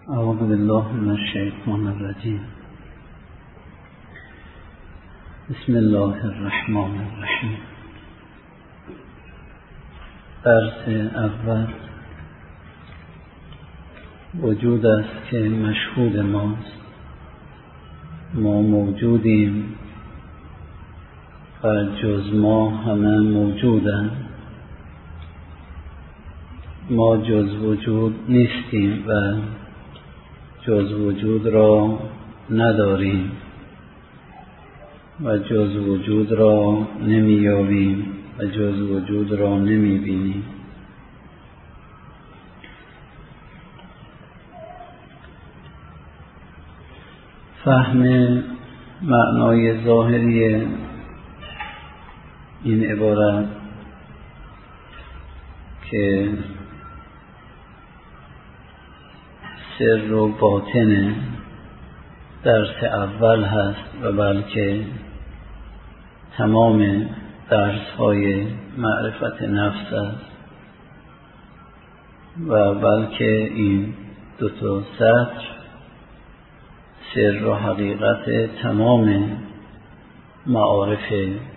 اعوذ بالله من الشیطان الرجیم. بسم الله الرحمن الرحیم. درس اول وجود است که مشهود ماست. ما موجودیم و جز ما همه موجودند. ما جز وجود نیستیم و جز وجود را نداریم و جز وجود را نمی‌یابیم و جز وجود را نمی‌بینیم. فهم معنای ظاهری این عبارت که سر و باطن درس اول هست و بلکه تمام درس‌های معرفت نفس است و بلکه این دو تا سطر سر و حقیقت تمام معارف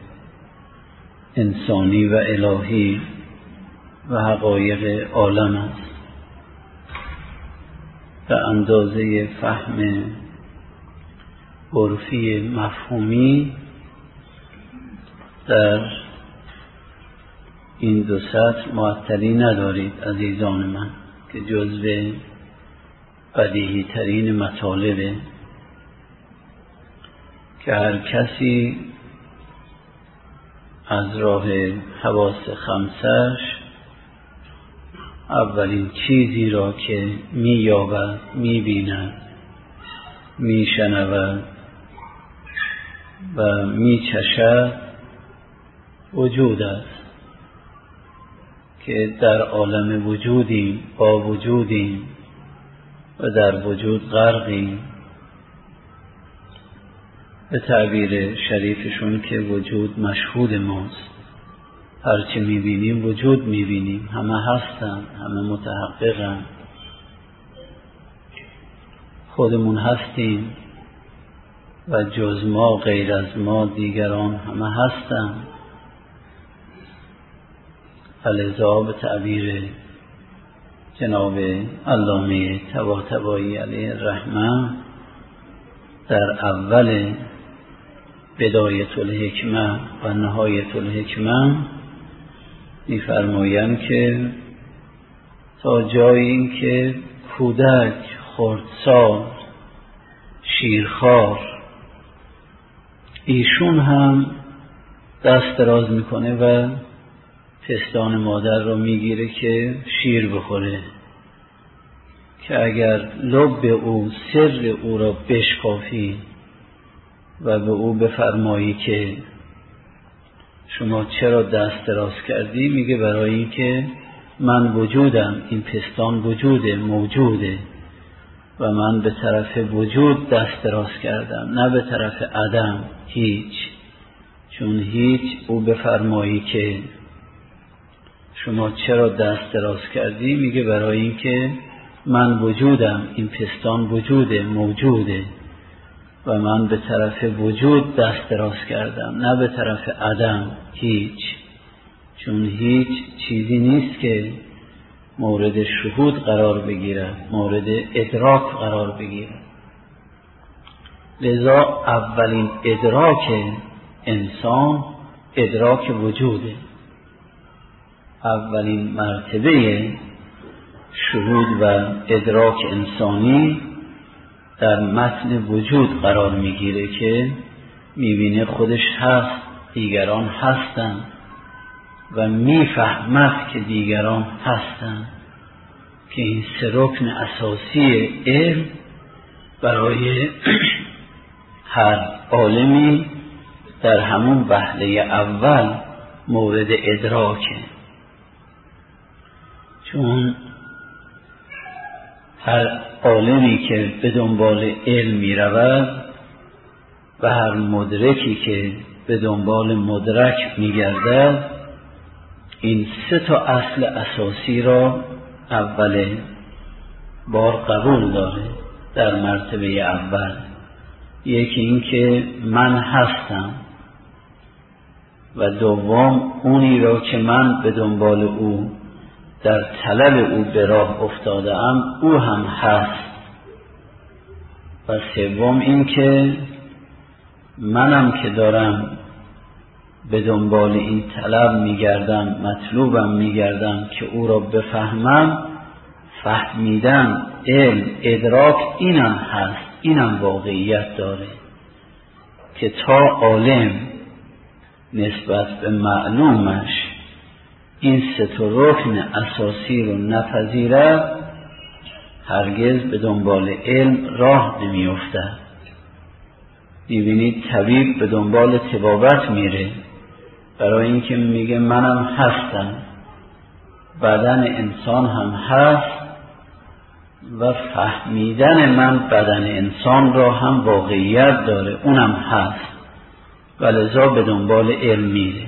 انسانی و الهی و حقایق عالم است. به اندازه فهم عرفی مفهومی در این دو سطر معطلی ندارید عزیزان من، که جزو بدیهی ترین مطالبه که هر کسی از راه حواس خمسش اولین چیزی را که می‌یابد، می‌بیند، می‌شنود و می‌چشد وجود است که در عالم وجودیم، با وجودیم و در وجود غرقیم. به تعبیر شریفشون که وجود مشهود ماست. هرچی می‌بینیم وجود می‌بینیم، همه هستن، همه متحققن، خودمون هستیم و جز ما غیر از ما دیگران همه هستن. لذا به تعبیر جناب علامه طباطبایی علیه الرحمه در اول بدایت الحکمه و نهایت الحکمه می‌فرمایند که تا جایی که کودک، خردسال، شیرخوار ایشون هم دست دراز میکنه و پستان مادر رو میگیره که شیر بخوره، که اگر لب او سر او را بشکافی و به او بفرمایی که شما چرا دست دراز کردی، میگه برای این که من وجودم، این پستان وجوده، موجوده و من به طرف وجود دست دراز کردم، نه به طرف عدم، هیچ. چون هیچ او بفرمایی که شما چرا دست دراز کردی، میگه برای این که من وجودم، این پستان وجوده، موجوده و من به طرف وجود دست دراز کردم، نه به طرف عدم، هیچ. چون هیچ چیزی نیست که مورد شهود قرار بگیرد، مورد ادراک قرار بگیرد. لذا اولین ادراک انسان ادراک وجوده. اولین مرتبه شهود و ادراک انسانی در متن وجود قرار میگیره که میبینه خودش هست، دیگران هستند و میفهمد که دیگران هستند، که این سه رکن اساسی علم برای هر عالمی در همون وهله اول مورد ادراکه. چون هر عالمی که به دنبال علم می رود و هر مدرکی که به دنبال مدرک می گردد، این سه تا اصل اساسی را اول بار قبول داره در مرتبه اول. یکی این که من هستم و دوم اونی را که من به دنبال او در طلب او به راه افتاده ام او هم هست و سوم این که منم که دارم به دنبال این طلب میگردم، مطلوبم میگردم که او را بفهمم، فهمیدن، علم، ادراک اینم هست، اینم واقعیت داره که تا عالم نسبت به معلومش این سه رکن اساسی رو نپذیرد هرگز به دنبال علم راه نمیافتد. میبینید طبیب به دنبال طبابت میره برای اینکه میگه منم هستم، بدن انسان هم هست و فهمیدن من بدن انسان را هم واقعیت داره، اونم هست و لذا به دنبال علم میره.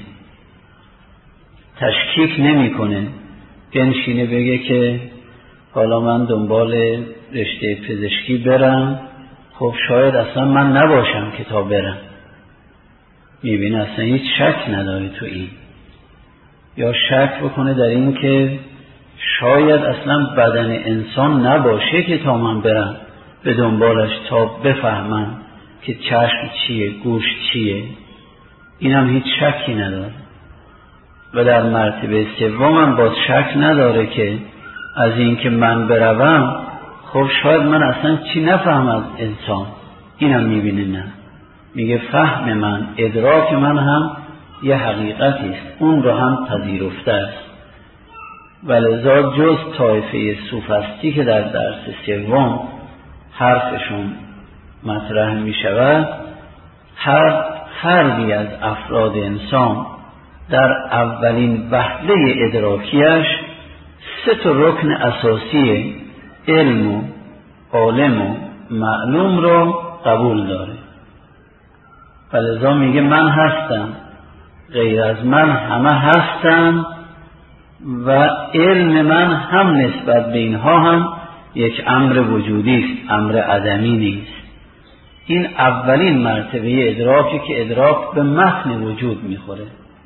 تشکیک نمیکنه، بنشینه بگه که حالا من دنبال رشته پزشکی برم، خب شاید اصلا من نباشم که تا برم. میبینه اصلا هیچ شک نداره تو این، یا شک بکنه در این که شاید اصلا بدن انسان نباشه که تا من برم به دنبالش تا بفهمم که چشم چیه، گوش چیه. اینم هیچ شکی نداره. و در مرتبه سومم باز شک نداره که از این که من بروم خب شاید من اصلا چی نفهمم انسان. اینم میبینه نه، میگه فهم من، ادراک من هم یه حقیقتی است، اون رو هم پذیرفته است. ولذا جز طایفه سوفسطی که در درس سوم حرفشون مطرح می شود، هر فردی از افراد انسان در اولین وهله ادراکیش سه رکن اساسی علم و عالم و معلوم رو قبول داره. ولذا میگه من هستم، غیر از من همه هستم و علم من هم نسبت به اینها هم یک امر وجودی است، امر عدمی نیست. این اولین مرتبه ادراکی که ادراک به متن وجود میخوره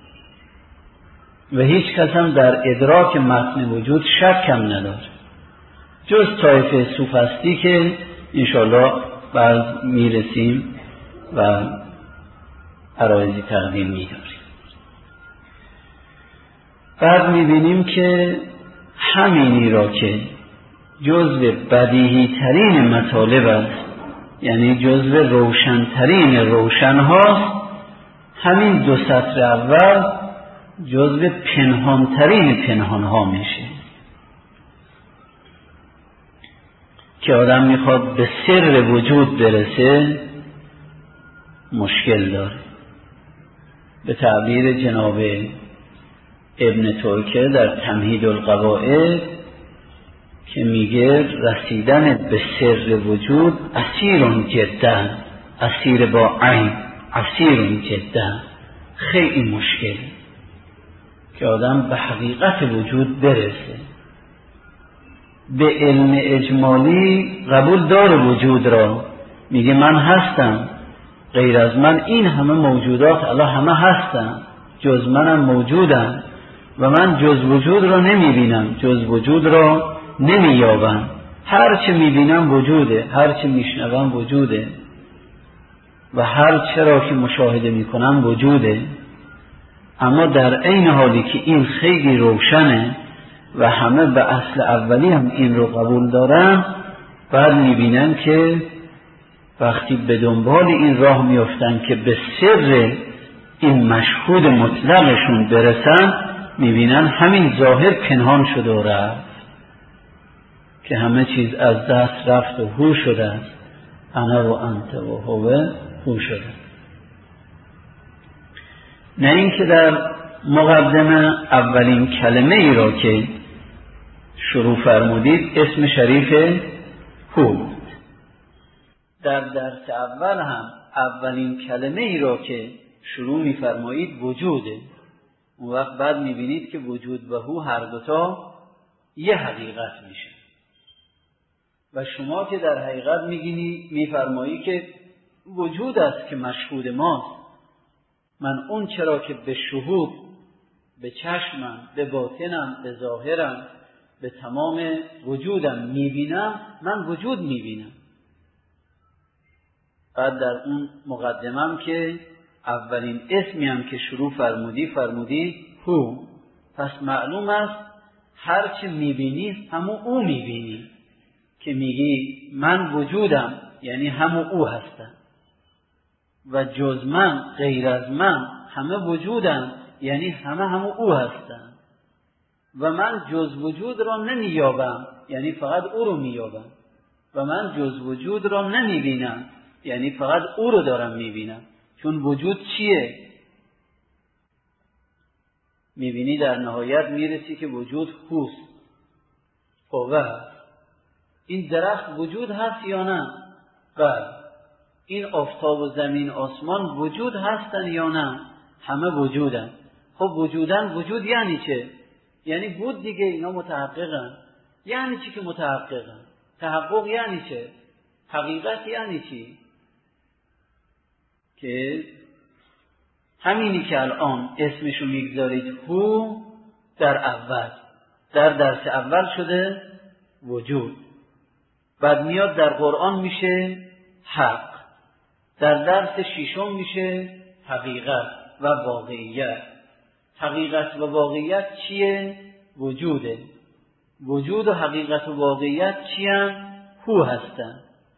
و هیچ کس هم در ادراک متن وجود شک هم نداره جز طایفه سوفسطی که انشاءالله بعد میرسیم و عرایضی تقدیم میداریم. بعد میبینیم که همینی را که جزو بدیهی ترین مطالب است، یعنی جزو روشنترین روشن هاست، همین دو سطر اول جزو پنهانترین پنهان ها میشه که آدم میخواد به سر وجود برسه مشکل داره. به تعبیر جناب ابن ترکه در تمهید القواعد که میگه رسیدن به سر وجود اسیر جدا، اسیر با عین، اسیر جدا، خیلی مشکل که آدم به حقیقت وجود برسه. به علم اجمالی قبول داره وجود را، میگه من هستم، غیر از من این همه موجودات الله همه هستن، جز منم موجودم و من جز وجود را نمیبینم، جز وجود را نمییابم. هر چه میبینم وجوده، هر چه میشنوم وجوده و هر چه را که مشاهده میکنم وجوده. اما در عین حالی که این خیلی روشنه و همه به اصل اولی هم این رو قبول دارن، بعد میبینن که وقتی به دنبال این راه میافتن که به سر این مشهود مطلقشون برسن، میبینن همین ظاهر پنهان شده و رفت، که همه چیز از دست رفت و هو شده است. انا و انت و هو هو شده. نه اینکه در مقدمه اولین کلمه ای را که شروع فرمودید اسم شریف هو بود. در درس اول هم اولین کلمه ای را که شروع می‌فرمایید وجوده. اون وقت بعد می‌بینید که وجود و هو هر دوتا یه حقیقت میشه. و شما که در حقیقت میفرمایی که وجود است که مشهود ماست. من اون چرا که به شهود، به چشمم، به باطنم، به ظاهرم، به تمام وجودم میبینم، من وجود میبینم. بعد در اون مقدمم که اولین اسمی هم که شروع فرمودی هو. پس معلوم است هر چه میبینی همون او میبینی. که میگی من وجودم یعنی همون او هستم و جز من غیر از من همه وجودم یعنی همون او هستم و من جز وجود را نمییابم یعنی فقط او رو مییابم و من جز وجود را نمیبینم یعنی فقط او رو دارم میبینم. چون وجود چیه؟ میبینی در نهایت میرسی که وجود هوست، قوه هست. این درخت وجود هست یا نه؟ بله. این آفتاب و زمین آسمان وجود هستن یا نه؟ همه وجودن. خب وجودن، وجود یعنی چه؟ یعنی بود دیگه، اینا متحققن. یعنی چی که متحققن؟ تحقق یعنی چه؟ حقیقت یعنی چی؟ که همینی که الان اسمشو میگذارید هو، در درس اول شده وجود، بعد میاد در قرآن میشه حق، در درس ششم میشه حقیقت و واقعیت. حقیقت و واقعیت چیه؟ وجوده. وجود و حقیقت و واقعیت چیه؟ هو هستن.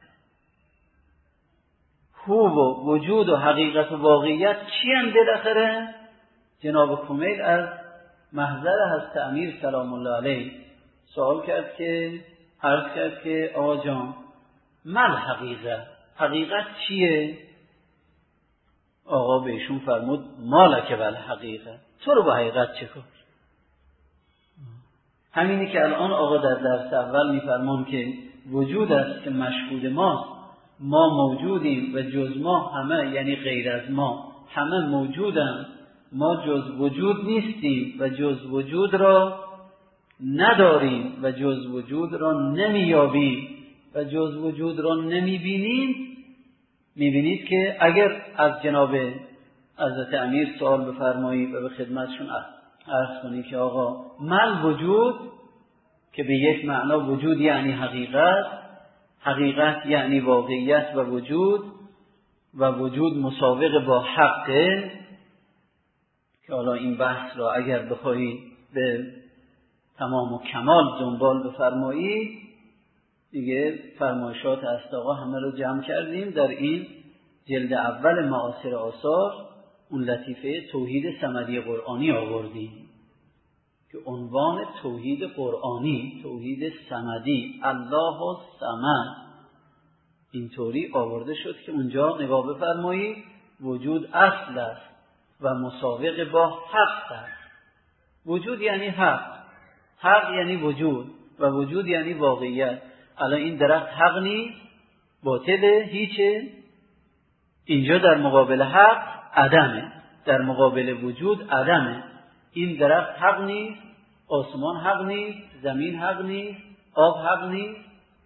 هو و وجود و حقیقت و واقعیت چیه بالاخره؟ جناب کمیل از محضر حضرت امیر سلام الله علیه سوال کرد که عرض کرد که آقا جان مل حقیقت چیه؟ آقا بهشون فرمود مالک ول حقیقت، تو رو با حقیقت چه کار؟ همینی که الان آقا در درس اول میفرمان که وجود است که مشهود ماست، ما موجودیم و جز ما همه، یعنی غیر از ما همه موجودن، ما جز وجود نیستیم و جز وجود را نداریم و جز وجود را نمیابیم و جز وجود را نمیبینیم. میبینید که اگر از جناب حضرت امیر سوال بفرمایید و به خدمتشون عرض کنی که آقا مل وجود، که به یک معنا وجود یعنی حقیقت، حقیقت یعنی واقعیت و وجود مسابق با حقه، که حالا این بحث را اگر بخواهی به تمام و کمال دنبال بفرمایی، دیگه فرمایشات استاقا همه رو جمع کردیم در این جلد اول معاصر آثار. اون لطیفه توحید صمدی قرآنی آوردیم که عنوان توحید قرآنی، توحید صمدی، الله و صمد، اینطوری آورده شد که اونجا نگاه بفرمایید وجود اصل است و مسابق با حق است. وجود یعنی حق یعنی وجود و وجود یعنی واقعیت. الان این درخت حق نیست، باطله، هیچه. اینجا در مقابل حق عدمه، در مقابل وجود عدمه. این درخت حق نیست، آسمان حق نیست، زمین حق نیست، آب حق نیست.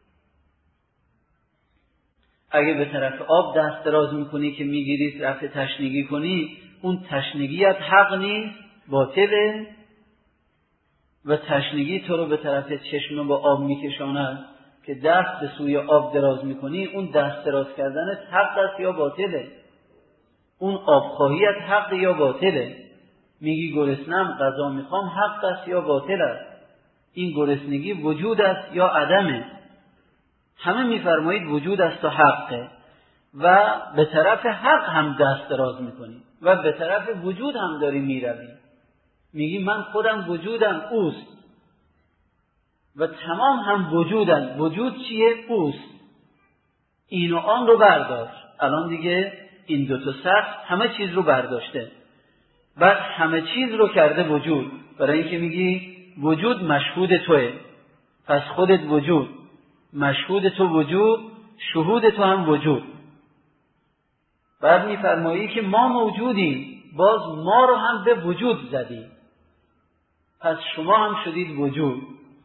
اگه به طرف آب دست دراز میکنی که میگیری رفت تشنگی کنی، اون تشنگیت حق نیست، باطله. و تشنگی تو رو به طرف چشمه با آب میکشاند که دست به سوی آب دراز میکنی، اون دست دراز کردنت حق است یا باطله؟ اون آبخواهیت حق یا باطله؟ میگی گرسنم غذا میخوام، حق است یا باطل است؟ این گرسنگی وجود است یا عدمه؟ همه میفرمایید وجود است و حقه و به طرف حق هم دست دراز میکنی و به طرف وجود هم داری میروی. میگی من خودم وجودم، اوست و تمام هم وجودن. وجود چیه؟ اوست. این و آن رو برداشت. الان دیگه این دوتا سخت همه چیز رو برداشته، بعد همه چیز رو کرده وجود. برای اینکه میگی وجود مشهود توه، پس خودت وجود، مشهود تو وجود، شهود تو هم وجود. بعد میفرمایی که ما موجودیم، باز ما رو هم به وجود زدی، پس شما هم شدید وجود.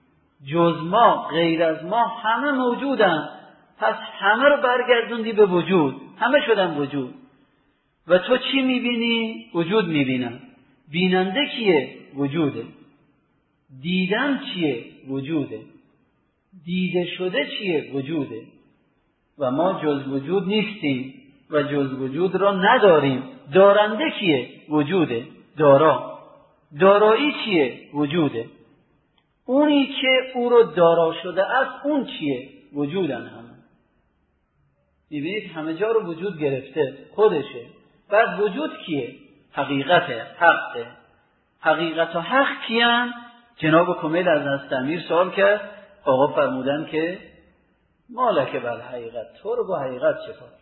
جز ما غیر از ما همه موجودن، پس همه رو برگردوندی به وجود، همه شدن وجود. و تو چی میبینی؟ وجود میبینم. بیننده کیه؟ وجوده. دیدن چیه؟ وجوده. دیده شده چیه؟ وجوده. و ما جز وجود نیستیم و جز وجود را نداریم. دارنده کیه؟ وجوده. دارایی چیه؟ وجوده. اونی که او رو دارا شده است اون چیه؟ وجودن همه. میبینید همه جا رو وجود گرفته، خودشه. بعد وجود کیه؟ حقیقته، حقه. حقیقت و حق کیان؟ جناب کمیل از حضرت امیر سوال کرد، آقا فرمودن که مالک بل حقیقت، تو رو با حقیقت چه کار؟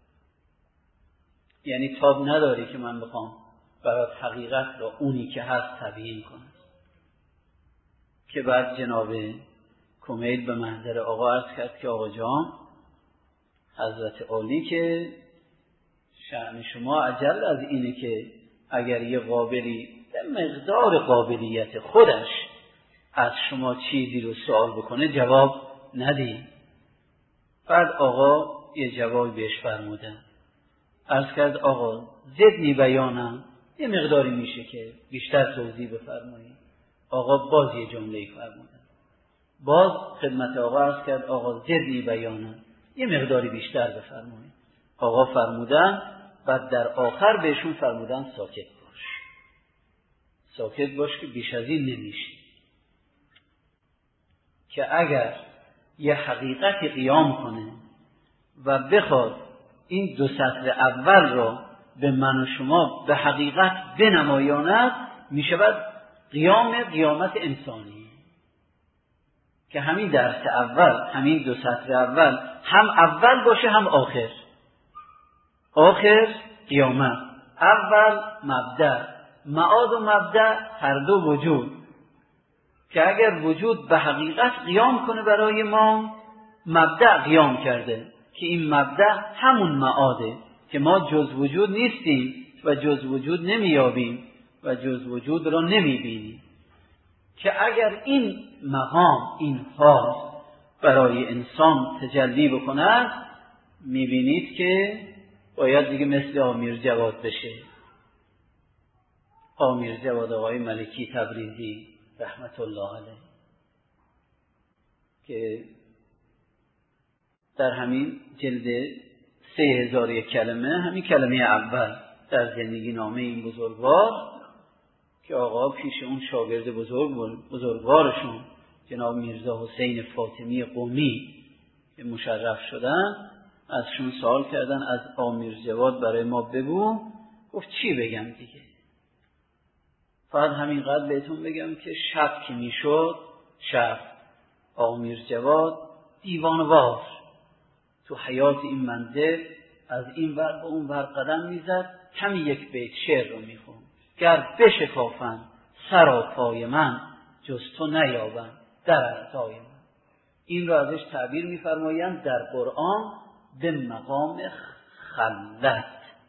یعنی تاب نداری که من بخوام برات حقیقت را اونی که هست تبیین کنم. که بعد جناب کمیل به محضر آقا عرض کرد که آقا جان، حضرت عالی که شأن شما عجل از اینه که اگر یه قابلی به مقدار قابلیت خودش از شما چیزی رو سوال بکنه جواب ندی. بعد آقا یه جواب بهش فرمودن، عرض کرد آقا زدنی بیانم، یه مقداری میشه که بیشتر توضیح بفرمایید. آقا باز یه جمله فرمودن، باز خدمت آقا عرض کرد آقا زدنی بیانم، یه مقداری بیشتر بفرمایید. آقا فرمودن، بعد در آخر بهشون فرمودن ساکت باش که بیش از این نمیشه. که اگر یه حقیقتی قیام کنه و بخواد این دو سطر اول را به من و شما به حقیقت بنمایاند، میشود قیامت انسانی. که همین درس اول، همین دو سطر اول، هم اول باشه هم آخر قیامت. اول مبدأ، معاد و مبدأ هر دو وجود. که اگر وجود به حقیقت قیام کنه برای ما، مبدأ قیام کرده که این مبدأ همون معاده که ما جز وجود نیستیم و جز وجود نمیابیم و جز وجود را نمیبینیم. که اگر این مقام، این حال برای انسان تجلی بکند، میبینید که باید دیگه مثل آمیر جواد بشه. آمیر جواد آقای ملکی تبریزی رحمت الله علیه، که در همین جلد 3001 کلمه، همین کلمه اول در زندگی نامه این بزرگوار، که آقا پیش اون شاگرد بزرگوارشون جناب میرزا حسین فاطمی قمی که مشرف شدن، ازشون سوال کردن از آمیر جواد برای ما بگو. گفت چی بگم دیگه؟ فقط همینقدر بهتون بگم که شب که میشد، شب آمیر جواد دیوانوار تو حیات این منزل از این ور به اون ور قدم میزد، کمی یک بیت شعر رو میخوند: گر بشکافن سر و پای من، جز تو نیابم در اعضای من. این رو ازش تعبیر میفرمایند در قرآن به مقام خلت.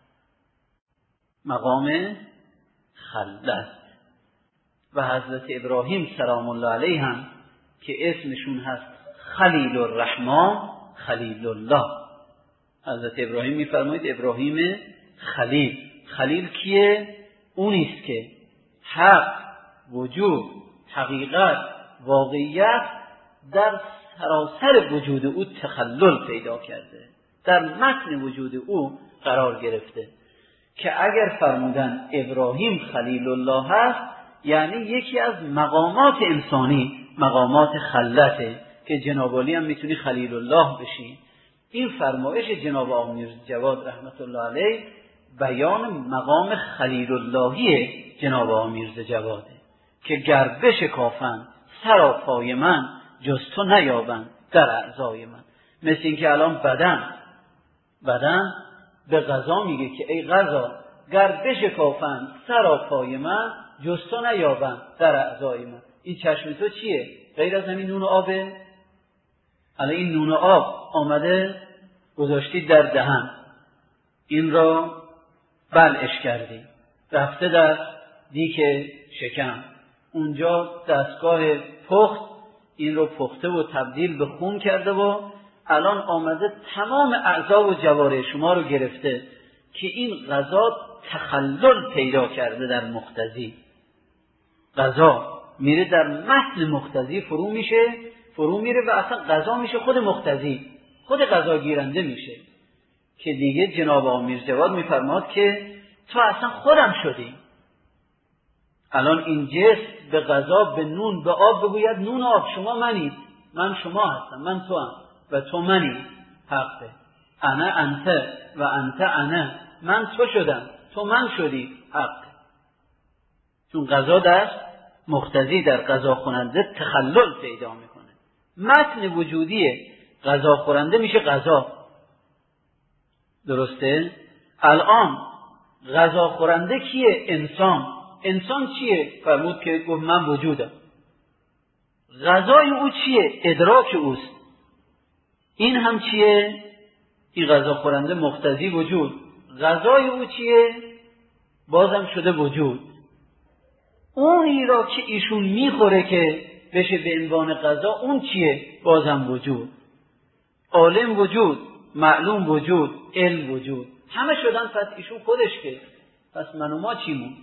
مقام خلت. و حضرت ابراهیم سلام الله علیه هم که اسمشون هست خلیل الرحمن خلیل الله، حضرت ابراهیم میفرمایید ابراهیم خلیل کیه؟ اونیست که حق، وجود، حقیقت، واقعیت در سراسر وجود او تخلل پیدا کرده، در متن وجود او قرار گرفته. که اگر فرمودن ابراهیم خلیل الله هست، یعنی یکی از مقامات انسانی مقامات خلته که جناب علی هم میتونی خلیل الله بشی. این فرمایش جناب آمیر جواد رحمت الله علیه بیان مقام خلیل اللهی جناب آمیر جواده که گر بشکافن سر و پای من، جز تو نیابن در اعضای من. مثل این که الان بدن به قضا میگه که ای قضا گر بشکافن سر و پای من، جز تو نیابن در اعضای من. این چشم تو چیه؟ غیر از همین نون و آبه؟ الان این نون و آب آمده گذاشتی در دهن، این را بلعش کردی، رفته در دیک شکم، اونجا دستگاه پخت این رو پخته و تبدیل به خون کرده و الان آمده تمام اعضا و جوارح شما رو گرفته که این غذا تخلل پیدا کرده در مقتضی. غذا میره در متن مقتضی فرو میره و اصلا غذا میشه خود مقتضی، خود غذا گیرنده میشه، که دیگه جناب امیر جواد میفرماد که تو اصلا خودم شدی. الان این جسم به غذا، به نون، به آب بگوید نون آب شما منید، من شما هستم، من تو هم و تو منی. حقه. انا انت و انت انا، من تو شدم تو من شدی. حقه. چون غذا در مقتضی، در غذا خورنده تخلل پیدا میکنه. متن وجودی غذا خورنده میشه غذا. درسته؟ الان غذا خورنده کیه؟ انسان. انسان چیه؟ فرمود که گفت من وجودم. غذای او چیه؟ ادراک اوست. این هم چیه؟ این غذا خورنده مقتضی وجود. غذای او چیه؟ بازم شده وجود. اونی را که ایشون میخوره که بشه به عنوان غذا، اون چیه؟ بازم وجود. عالم وجود، معلوم وجود، علم وجود، همه شدن. پس ایشون خودش که، پس من و ما چیمون؟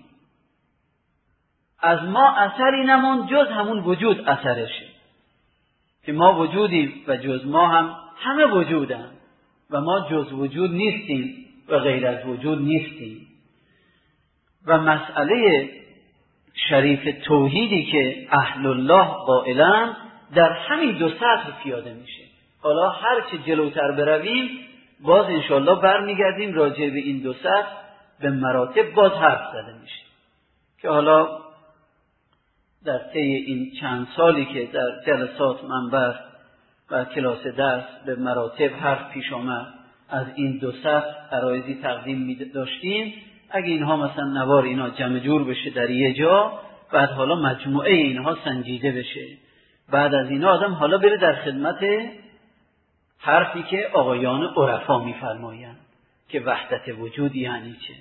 از ما اثری نمون جز همون وجود اثرشه، که ما وجودیم و جز ما هم همه وجودن و ما جز وجود نیستیم و غیر از وجود نیستیم. و مسئله شریف توحیدی که اهل الله قائلن در همین دو سطح پیاده میشه. حالا هر چه جلوتر برویم باز انشاءالله برمیگردیم راجع به این دو سطح به مراتب باز حرف زده میشه، که حالا در طی این چند سالی که در جلسات منبر و کلاس درس به مراتب حرف پیش آمد، از این دو سطح عرایضی تقدیم داشتیم. اگه اینها مثلا نوار اینا جمع جور بشه در یه جا، بعد حالا مجموعه اینها سنجیده بشه، بعد از اینا آدم حالا بره در خدمت حرفی که آقایان عرفا میفرمایند که وحدت وجود یعنی چه.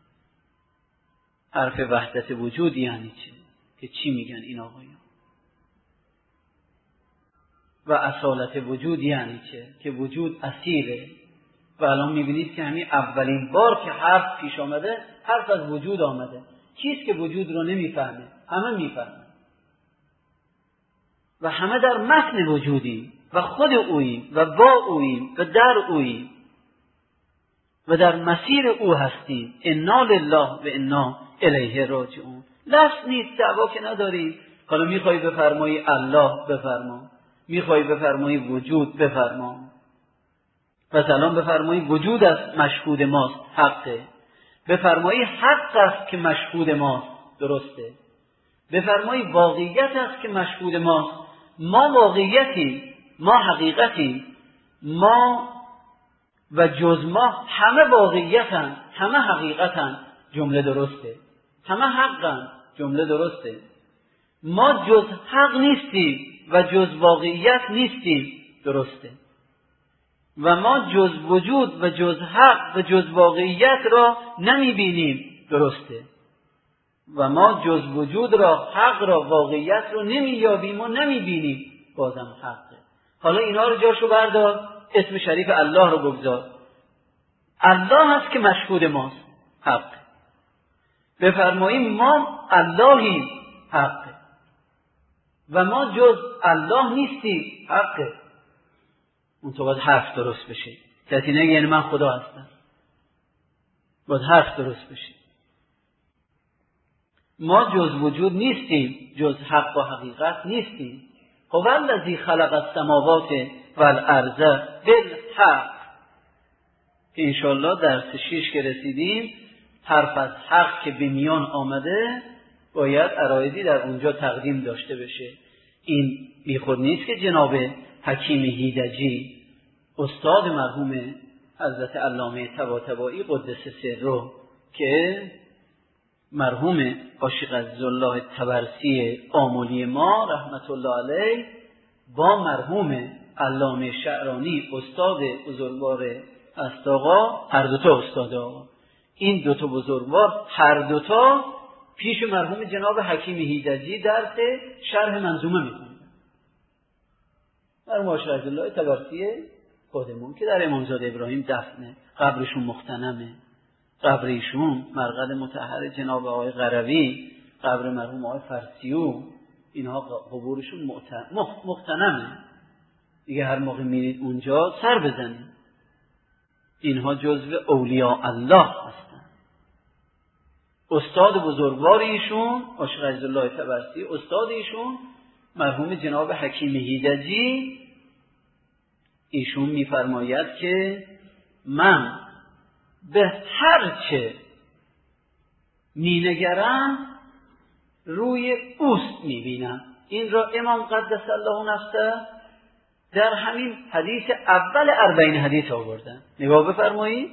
حرف وحدت وجود یعنی چه، که چی میگن این آقایان؟ و اصالت وجود یعنی چه، که وجود اصیله. و الان میبینید که همین اولین بار که حرف پیش آمده، حرف از وجود آمده. کیست که وجود رو نمیفهمه؟ همه میفهمن و همه در متن وجودی و خود اوییم و با اوییم و در اوییم و در مسیر او هستیم. انا لله و انا الیه راجعون. لفظ نیست، دعوا که نداریم. حالا میخوای بفرمایی الله بفرما، میخوای بفرمایی وجود بفرما. پس الان بفرمایی وجود است مشهود ماست، حقه. بفرمایی حق است که مشهود ماست، درسته. بفرمایی واقعیت است که مشهود ماست، ما واقعیتیم، ما حقیقتیم، ما و جز ما همه واقعیتن، همه حقیقتن، جمله درسته. همه حقن، جمله درسته. ما جز حق نیستیم و جز واقعیت نیستیم، درسته. و ما جز وجود و جز حق و جز واقعیت را نمی بینیم، درسته. و ما جز وجود را، حق را، واقعیت را نمی یابیم و نمی بینیم، بازم حقه. حالا اینا رو جاشو بردار، اسم شریف الله رو بگذار. الله هست که مشهود ماست، حقه. بفرماییم ما اللهیم، حقه. و ما جز الله نیستیم، حقه. اون تو باید حرف درست بشه. کسی نگه یعنی من خدا هستم، باید حرف درست بشه. ما جز وجود نیستیم، جز حق و حقیقت نیستیم. هو الذی خلق السماوات والارض بالحق، که انشاءالله درس 6 که رسیدیم، حرف از حق که به میان آمده باید عرایضی در اونجا تقدیم داشته بشه. این بیخود نیست که جناب حکیم هیدجی استاد مرحوم حضرت علامه طباطبایی قدس سره، که مرحوم عاشق عزیزالله طبرسی آملی ما رحمت الله علیه با مرحوم علامه شعرانی استاد بزرگوار استاقا، هر دوتا استاد آقا، این دوتا بزرگوار هر دوتا پیش مرحوم جناب حکیم هیدجی درس شرح منظومه میکنن. مرحوم عاشق عزیزالله طبرسی خودمون که در امامزاده ابراهیم دفنه، قبرشون مختنمه، قبر ایشون، مرقد مطهر جناب آقای قروی، قبر مرحوم آقای فرسیو، اینها قبورشون مختنمه دیگه. هر موقع میرید اونجا سر بزنید، اینها جزو اولیاء الله هستن. استاد بزرگوار ایشون عاشق عزیزالله طبرسی، استاد ایشون مرحوم جناب حکیم هیدجی، ایشون میفرماید که من به هر چه مینگرم روی اوست میبینم. این را امام قدس الله نفسه در همین حدیث اول 40 حدیث آوردن. نگاه بفرمایید،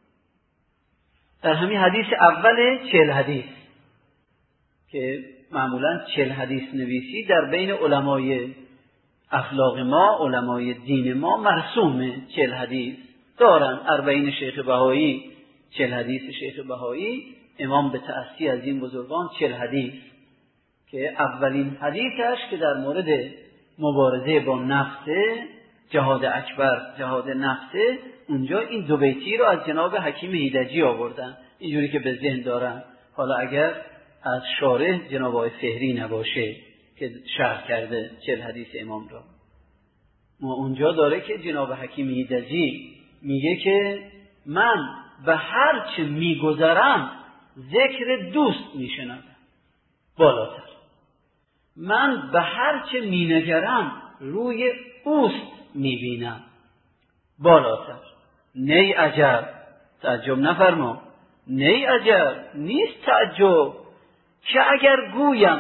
در همین حدیث اول 40 حدیث که معمولا 40 حدیث نویسی در بین علمای اخلاق ما، علمای دین ما مرسومه. 40 حدیث دارن، 40 شیخ بهایی، 40 حدیث شیخ بهایی، امام به تأسی از این بزرگان 40 حدیث که اولین حدیثش که در مورد مبارزه با نفس، جهاد اکبر، جهاد نفس، اونجا این 2 بیتی رو از جناب حکیم هیدجی آوردن، اینجوری که به ذهن دارن. حالا اگر از شارح جناب آقای فهری نباشه که شرح کرده 40 حدیث امام را، ما اونجا داره که جناب حکیم هیدجی میگه که من به هر چه میگذرم ذکر دوست میشنوم بالاتر، من به هر چه مینگرم روی اوست میبینم بالاتر. نی عجب، تعجب نفرما، نی عجب، نیست تعجب که اگر گویم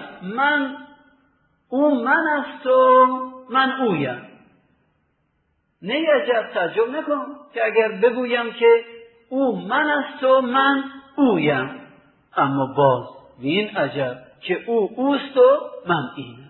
او من است و من اویم. نی عجب، تعجب نکن که اگر بگویم که او من است و من اویم، اما باز وین عجب که او اوست و من اینم.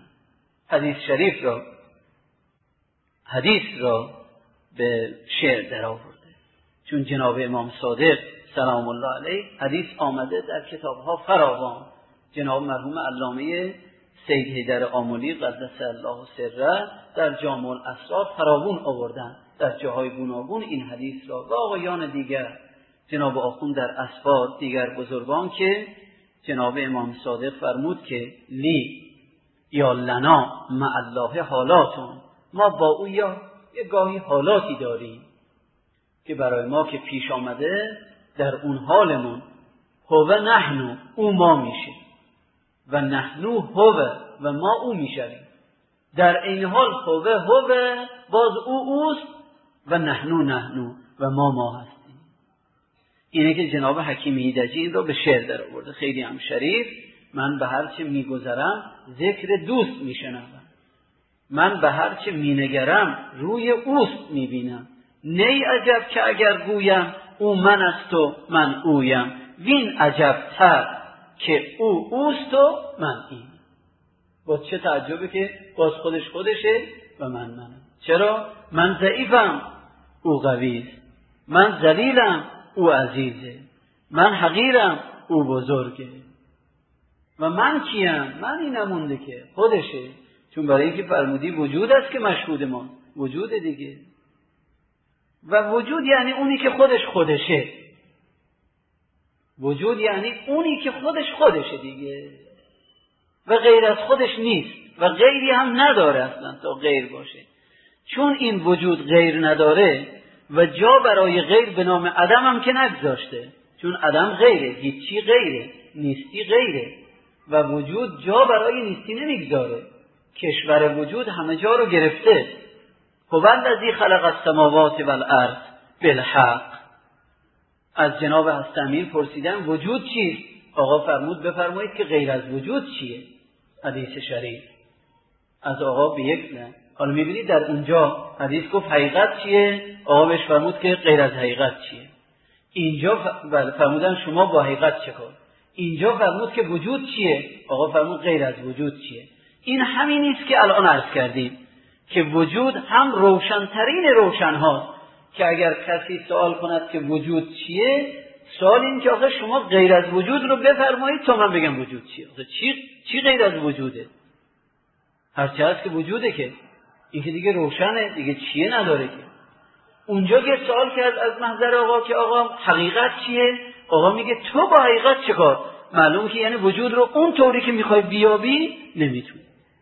حدیث را به شعر در آورده، چون جناب امام صادق سلام الله علیه حدیث آمده در کتابها فراوان. جناب مرحوم علامه سید حیدر آملی قدس الله سره در جامع الاسرار فراوان آوردن در جاهای گوناگون این حدیث را، و آقایان دیگر، جناب آخوند در اسفار، دیگر بزرگان که جناب امام صادق فرمود که لی یا لنا مع الله حالاتون، ما با او یا یه گاهی حالاتی داریم که برای ما که پیش آمده، در اون حالمون هو نحنو، او ما میشه، و نحنو هو، و ما او میشویم. در این حال هو باز او اوست، و نحنو و ما هستیم. اینه که جناب حکیم هیدجی این رو به شعر در آورده، خیلی هم شریف. من به هر چه میگذرم ذکر دوست میشنوم، من به هر چه مینگرم روی اوست میبینم. نی عجب که اگر گویم او من است و من اویم، وین عجب تر که او اوست و من این. باز چه تعجبه که باز خودشه و منم. چرا؟ من ضعیفم او قویست، من ذلیلم او عزیزه، من حقیرم او بزرگه، و من کیم؟ من این نمونده که خودشه. چون برای اینکه فرمودی وجود است که مشهود ما، وجود دیگه، و وجود یعنی اونی که خودشه. وجود یعنی اونی که خودشه دیگه، و غیر از خودش نیست و غیری هم نداره اصلا تا غیر باشه. چون این وجود غیر نداره و جا برای غیر به نام عدم هم که نگذاشته، چون عدم غیره، هیچی غیره، نیستی غیره، و وجود جا برای نیستی نمیگذاره. کشور وجود همه جا رو گرفته. هو الذی خلق السماوات والارض بالحق. از جناب هست امیر پرسیدن وجود چیست؟ آقا بفرمایید که غیر از وجود چیه؟ حدیث شریف از آقا به یک نه. حالا میبینید در اونجا حدیث گفت حقیقت چیه؟ آقا بهش فرمود که غیر از حقیقت چیه. اینجا فرمودن شما با حقیقت چه کار؟ اینجا فرمود که وجود چیه؟ آقا فرمود غیر از وجود چیه. این همین است که الان عرض کردیم که وجود هم روشنترین روشن هاست، که اگر کسی سوال کند که وجود چیه، سوال این که آخه شما غیر از وجود رو بفرمایید تا من بگم وجود چیه. آخه چی غیر از وجوده؟ هرچه هست که وجوده که. این که دیگه روشنه، دیگه چیه نداره که. اونجا که سوال کرد از محضر آقا که آقا حقیقت چیه؟ آقا میگه تو با حقیقت چه کار؟ معلوم که یعنی وجود رو اون طوری که میخوای بیابی نمیتونی.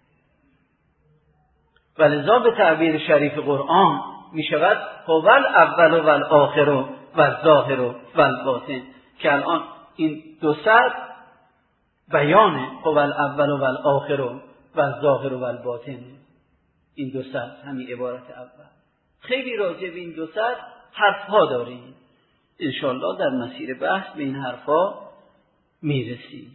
ولذا به تعبیر شریف قرآن میشود هو الاول و الاخر و الظاهر و الباطن، که الان این دو سر بیانه هو الاول و الاخر و الظاهر و الباطن. این دو سر همین عبارت اول. خیلی راجع به این دو سر حرفها داریم، انشاءالله در مسیر بحث به این حرفها میرسیم.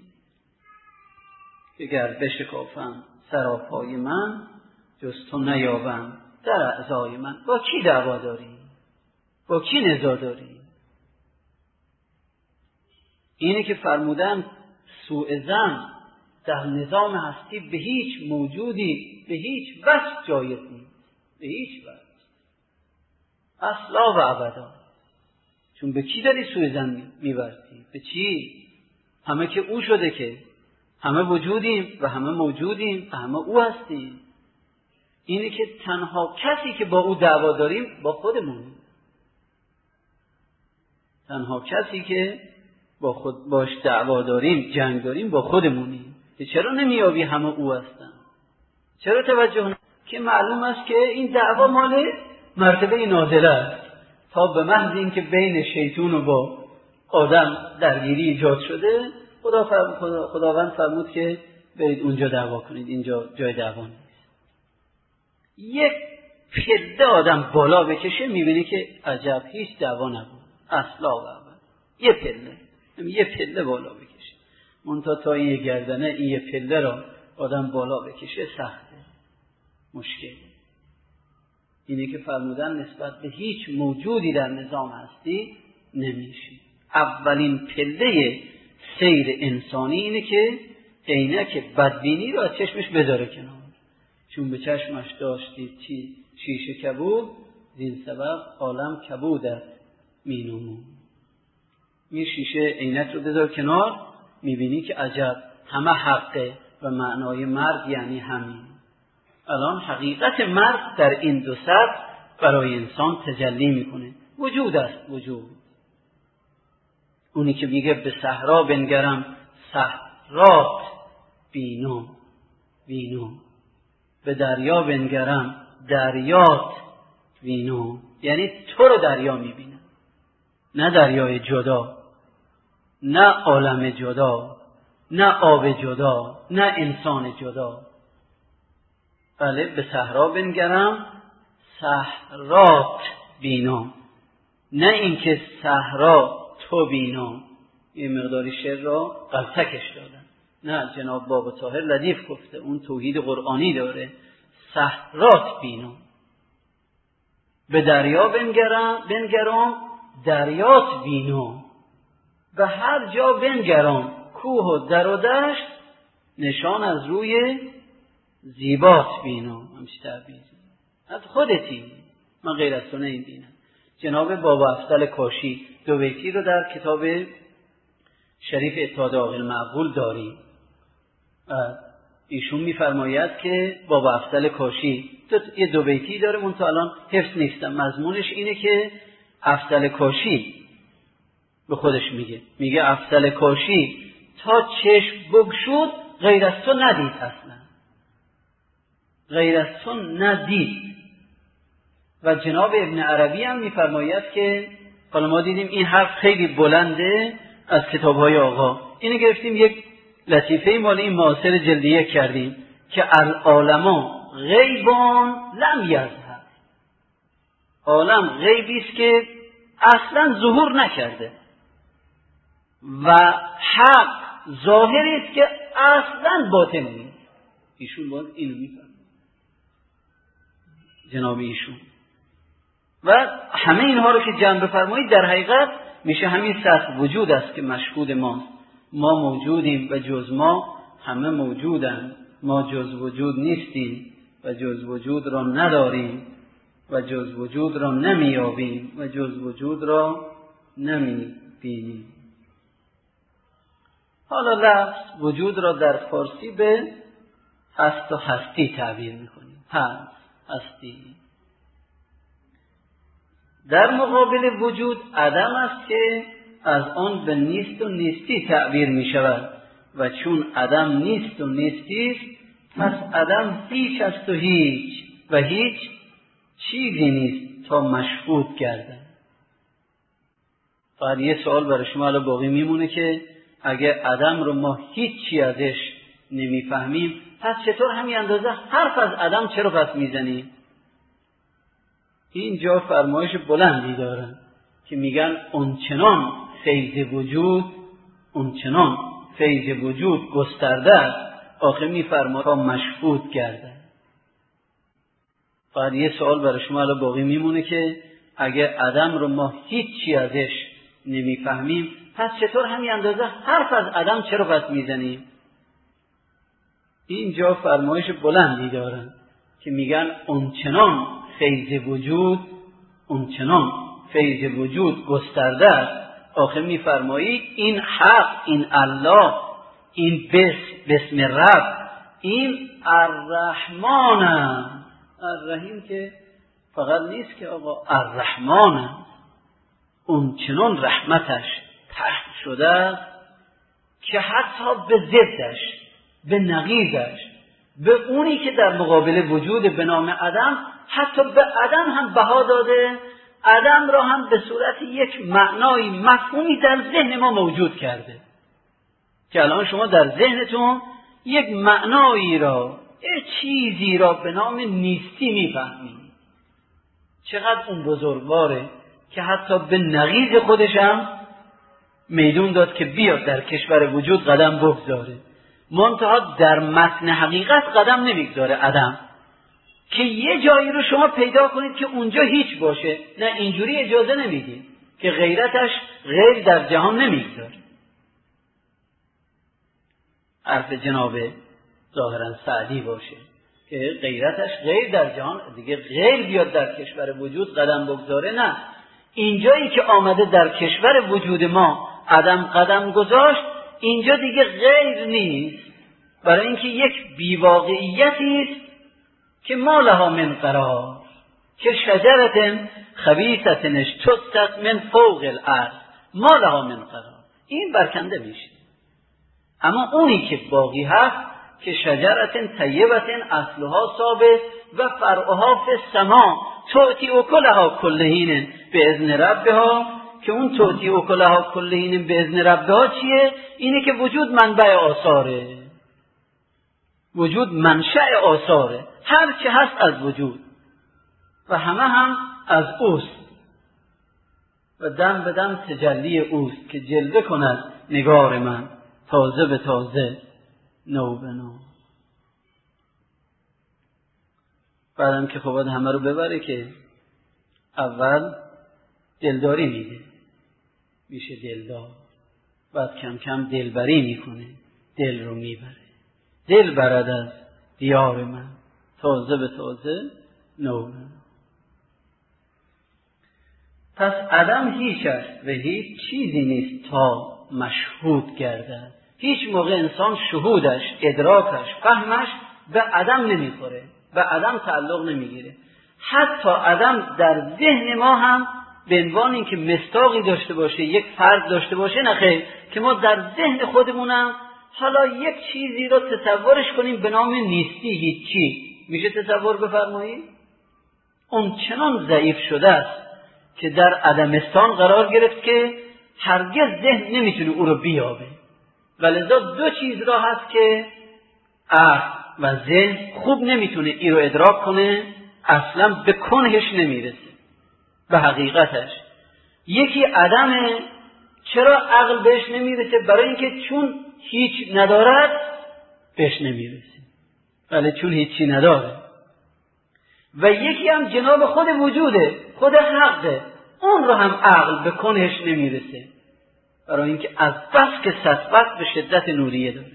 اگر بشکافم سراپای من جز تو نیابم در اعضای من. با کی دعوا داری؟ با کی نزاع داری؟ اینه که فرمودن سوء ظن در نظام هستی به هیچ موجودی به هیچ وجه جایز نیست، به هیچ وجه، اصلا و ابدا. چون به کی داری سوء ظن می‌ورزی؟ به چی؟ همه که او شده، که همه وجودیم و همه موجودیم و همه او هستیم. اینه که تنها کسی که با او دعوا داریم با خودمونیم. تنها کسی که با خود باش دعوا داریم، جنگ داریم، با خودمونیم. که چرا نمیابی همه او هستن؟ چرا توجه که معلوم است که این دعوا مال مرتبه نازله است. تا به محض این که بین شیطان و با آدم درگیری ایجاد شده، خداوند فرمود که برید اونجا دعوا کنید، اینجا جای دعوا نیست. یک پله آدم بالا بکشه میبینی که عجب هیچ دعوا نبود، اصلا و ابدا. یه پله بالا بکشه، منتها تا این گردنه این یه پله را آدم بالا بکشه سخته، مشکل. اینه که فرمودن نسبت به هیچ موجودی در نظام هستی نمیشه. اولین پله سیر انسانی اینه که عینک بدبینی رو از چشمش بذاره کنار. چون به چشمش داشتید شیشه کبود، زین سبب عالم کبود است مینمون. این شیشه عینک رو بذار کنار، میبینی که عجب همه حقه و معنای مرگ یعنی همین. الان حقیقت مرگ در این دو سطح برای انسان تجلی میکنه. وجود است، وجود. اونی که میگه به صحرا بنگرم صحرات بینم، به دریا بنگرم دریات بینم. یعنی تو رو دریا میبینم، نه دریای جدا، نه عالم جدا، نه آب جدا، نه انسان جدا. بله، به صحرا بنگرم صحرات بینم، نه اینکه صحرا تو بینم. یه مقداری شعر را غلطکش دادن. نه، جناب بابا طاهر لطیف گفته، اون توحید قرآنی داره. صحرات بینم، به دریا بنگرم دریات بینم، به هر جا بنگرم کوه و در و دشت نشان از روی زیبات بینم. همچه تعبیر از خودتی، من غیر از تو نمی‌بینم. جناب بابا افضل کاشی دو بیتی رو در کتاب شریف اتحاد عاقل معقول داریم. ایشون می‌فرماید که بابا افضل کاشی یه دو بیتی داره، منتها الان حفظ نیستم. مضمونش اینه که افضل کاشی به خودش میگه افضل کاشی تا چشم بگشود غیر از تو ندید، اصلا غیر از تو ندید. و جناب ابن عربی هم میفرماید که حالا ما دیدیم این حرف خیلی بلنده از کتاب‌های آقا، اینو گرفتیم یک لطیفه مال این معاصر جلدیه کردیم که العالم غیبان لم یظهر. عالم غیبی است که اصلا ظهور نکرده و حق ظاهری است که اصلا باطن نیست. ایشون باز اینو میفرماید، جناب ایشون. و همه اینها رو که جمع بفرمایید در حقیقت میشه همین سطح وجود است که مشهود ماست. ما موجودیم و جز ما همه موجودند. ما جز وجود نیستیم و جز وجود را نداریم و جز وجود را نمیابیم و جز وجود را نمیبینیم. حالا لفظ وجود را در فارسی به هست و هستی تعبیر میکنیم. هستی. در مقابل وجود عدم است که از آن به نیست و نیستی تعبیر می شود و چون عدم نیست و نیستی است پس عدم هیچ است و هیچ و هیچ چیزی نیست تا مشهود گردد. فقط یه سوال برای شما الان باقی میمونه که اگر عدم رو ما هیچی ازش نمیفهمیم پس چطور همین اندازه حرف از عدم چرا پس میزنیم؟ اینجا فرمایش بلندی دارن که میگن اونچنان فیض وجود گسترده است آخه میفرماید تا مشهود گردد. فقط یه سوال برای شما الان باقی میمونه که اگر عدم رو ما هیچی ازش نمیفهمیم پس چطور همین اندازه حرف از عدم چرا پس میزنیم؟ اینجا فرمایش بلندی دارن که میگن اونچنان فیض وجود گسترده است آخه میفرمایید این حق، این الله، این بسم رب، این الرحمن است. الرحیم که فقط نیست که آقا الرحمن است، اون چنان رحمتش پهن شده است که حتی به ضدش، به نقیضش، به اونی که در مقابل وجود به نام عدم حتی به عدم هم بها داده، عدم را هم به صورت یک معنای مفهومی در ذهن ما موجود کرده که الان شما در ذهنتون یک معنایی را، یک چیزی را به نام نیستی میفهمید. چقدر اون بزرگواره که حتی به نقیض خودش هم میدون داد که بیاد در کشور وجود قدم بگذاره، منتها در متن حقیقت قدم نمیگذاره عدم، که یه جایی رو شما پیدا کنید که اونجا هیچ باشه. نه، اینجوری اجازه نمیدید که غیرتش غیر در جهان نمیگذاره. حرف جناب ظاهرا سعدی باشه که غیرتش غیر در جهان، دیگه غیر بیاد در کشور وجود قدم بگذاره. نه، اینجایی که آمده در کشور وجود ما عدم قدم گذاشت، اینجا دیگه غیر نیست، برای اینکه یک بیواقعیتی است که ما لها من قرار، که شجرت خبیثت اجتثت من فوق الارض ما لها من قرار، این برکنده میشه. اما اونی که باقی هست که شجرت طیبت اصلها ثابت و فرعها فی السماء تؤتی اکلها کل حین باذن ربها، که اون تؤتی اکلها کل حین باذن ربها چیه؟ اینه که وجود منبع آثاره، وجود منشأ آثاره، هر چه هست از وجود و همه هم از اوست و دم به دم تجلی اوست که جلوه کند نگار من تازه به تازه، نو به نو. بعدم که خب همه رو ببره که اول دلداری میده، میشه دلدار، بعد کم کم دلبری میکنه، دل رو میبره، دل برد از دیار من تازه به تازه، نو به نو. پس عدم هیچ است و هیچ چیزی نیست تا مشهود گردد. هیچ موقع انسان شهودش، ادراکش، فهمش به عدم نمیخوره، به عدم تعلق نمیگیره. حتی عدم در ذهن ما هم به عنوان اینکه مصداقی داشته باشه، یک فرد داشته باشه، نه خیر، که ما در ذهن خودمونم حالا یک چیزی رو تصورش کنیم به نام نیستی، هیچی. میشه تصور بفرمایید؟ اون چنان ضعیف شده است که در عدمستان قرار گرفت که هرگز ذهن نمیتونه او رو بیابه. ولذا دو چیز را هست که عقل و ذهن خوب نمیتونه این رو ادراک کنه، اصلا به کنهش نمیرسه، به حقیقتش. یکی عدمه. چرا عقل بهش نمیرسه؟ برای اینکه چون هیچ ندارد بهش نمیرسه، ولی چون هیچی نداره. و یکی هم جناب خود وجوده، خود حقه، اون رو هم عقل به کنهش نمیرسه، برای اینکه از بس که سطوت به شدت نوریه داره.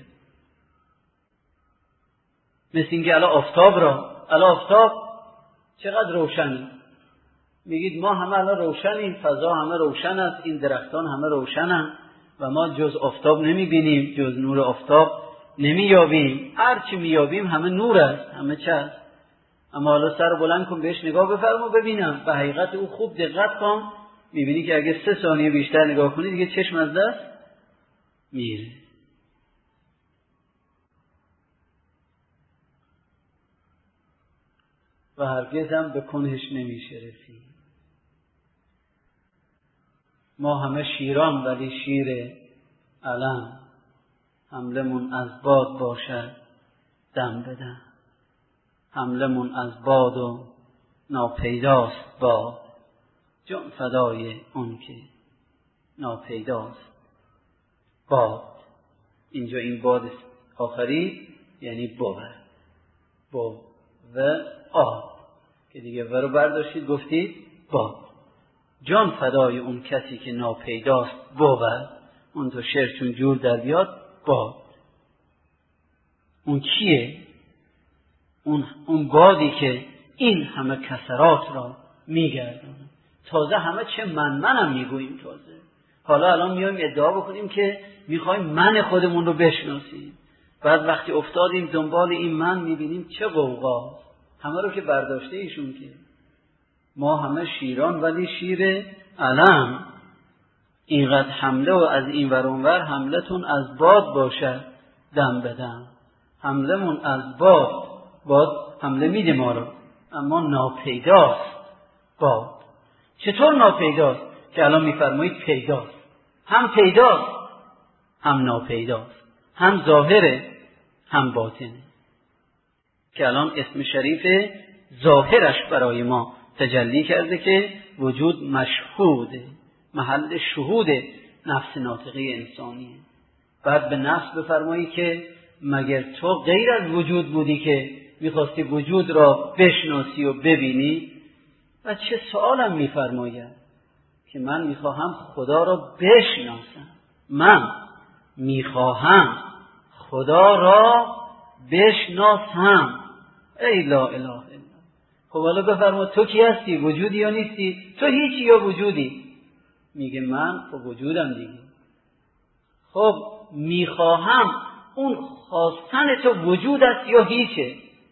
مثل اینکه الان آفتاب چقدر روشنی، میگید ما همه الان روشنیم، فضا همه روشن است، این درختان همه روشنن و ما جز آفتاب نمیبینیم، جز نور آفتاب نمییابیم، هر چی مییابیم همه نور است، همه چه است. اما حالا سر بلند کن بهش نگاه بفرما ببینم به حقیقت او خوب دقت کن، میبینی که اگه 3 ثانیه بیشتر نگاه کنی دیگه چشم از دست میره. و هرگز هم به کنهش نمیشه رسید. ما همه شیران ولی شیر علم، حملمون از باد باشد دم بدم. حملمون از باد و ناپیداست باد، جان فدای اون که ناپیداست باد. اینجا این باد آخری یعنی بود و آب که دیگه و رو برداشتید گفتید باد. جان فدای اون کسی که ناپیداست بود. اون تو شعر چون جور در بیاد باد. اون کیه؟ اون بادی که این همه کسرات را میگردونه. تازه همه چه منم میگوییم. تازه حالا الان میایم ادعا بکنیم که میخوایم من خودمون رو بشناسیم. بعد وقتی افتادیم دنبال این من میبینیم چه قوقا. همه رو که برداشته ایشون که ما همه شیران ولی شیر علم. اینقدر حمله و از این ور اون ور، حملتون از باد باشد دم بدم. حملمون از باد حمله میده ما رو، اما ناپیداست باد. چطور ناپیداست؟ که الان میفرمایید پیداست. هم پیداست هم ناپیداست، هم ظاهره هم باطنه. که الان اسم شریف ظاهرش برای ما تجلی کرده که وجود مشهوده، محل شهود نفس ناطقه انسانیه. بعد به نفس بفرمایی که مگر تو غیر از وجود بودی که میخواستی وجود را بشناسی و ببینی؟ و چه سوالم میفرماید که من میخواهم خدا را بشناسم. من میخواهم خدا را بشناسم. ای لا اله الا الله. خب حالا بفرما تو کی هستی؟ وجودی یا نیستی؟ تو هیچی یا وجودی؟ میگه من خب وجودم دیگه. خب میخواهم، اون خواستن تو وجود است یا هیچه؟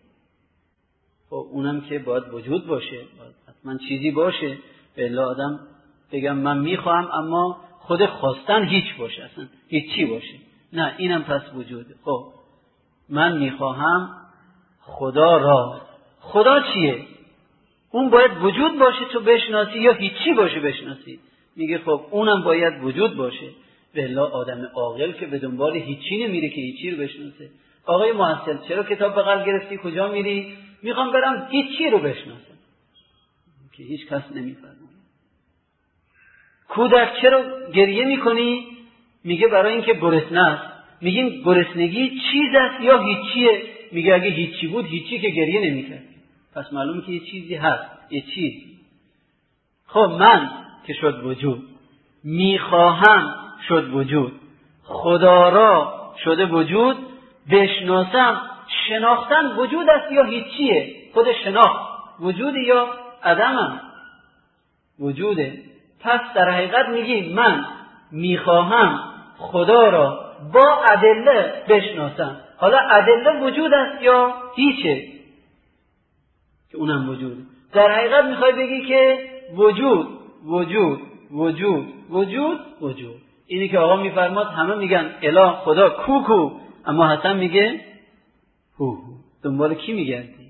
خب اونم که باید وجود باشه، باید حتما چیزی باشه. بله آدم بگم من میخواهم اما خود خواستن هیچ باشه، اصلا هیچی باشه. نه اینم پس وجوده. خب من میخواهم خدا را. خدا چیه؟ اون باید وجود باشه تو بشناسی یا هیچی باشه بشناسی؟ میگه خب اونم باید وجود باشه. بله آدم عاقل که به دنبال هیچی نمیره که هیچی رو بشناسه. آقای محصل چرا کتاب بغل گرفتی؟ کجا میری؟ میخوام برم هیچی رو بشناسم. که هیچ کس نمیفرماید. کودک چرا گریه میکنی؟ میگه برای اینکه گرسنه است. میگیم گرسنگی چیز است یا هیچیه؟ میگه اگه هیچی بود هیچی که گریه نمیکرد. پس معلومه که یه چیزی هست، یه چیزی. خب من که شد وجود، میخواهم شد وجود، خدا را شده وجود، بشناسم. شناختن وجود است یا هیچیه؟ خود شناخت وجودی یا عدمم؟ وجوده. پس در حقیقت میگی من میخواهم خدا را با ادله بشناسم. حالا ادله وجود است یا هیچه؟ که اونم وجوده. در حقیقت میخوای بگی که وجود وجود وجود وجود وجود. اینی که آقا میفرماد همه میگن اله خدا کوکو، اما حسن میگه هو. دنبال کی میگردی؟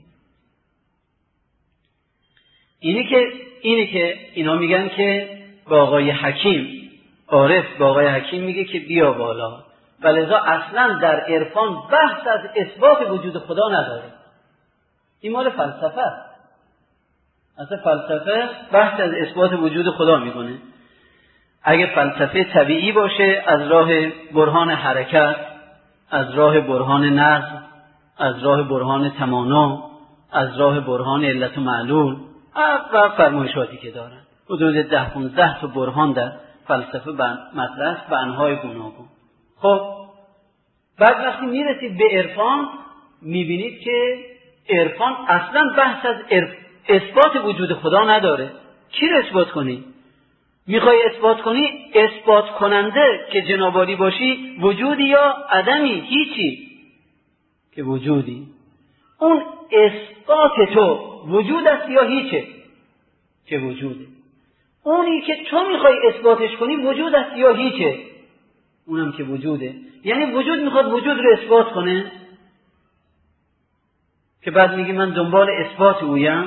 اینی که اینا میگن که با آقای حکیم عارف با آقای حکیم میگه که بیا بالا. ولذا اصلا در عرفان بحث از اثبات وجود خدا نداره. این مال فلسفه. اصلا فلسفه بحث از اثبات وجود خدا میکنه. اگه فلسفه طبیعی باشه از راه برهان حرکت، از راه برهان نظم، از راه برهان تمانا، از راه برهان علت و معلول و فرمایشاتی که دارن. حدود 10-15 تا برهان در فلسفه مطرح است به انواع گوناگون. خب بعد وقتی میرسید به عرفان میبینید که عرفان اصلا بحث از اثبات وجود خدا نداره. کی رو اثبات کنی؟ میخوای اثبات کنی، اثبات کننده که جنابالی باشی وجودی یا عدمی؟ هیچی که وجودی. اون اثبات تو وجود است یا هیچه؟ که وجوده. اونی که تو میخوای اثباتش کنی وجود است یا هیچه؟ اونم که وجوده. یعنی وجود میخواد وجود رو اثبات کنه که بعد میگی من دنبال اثبات اویم.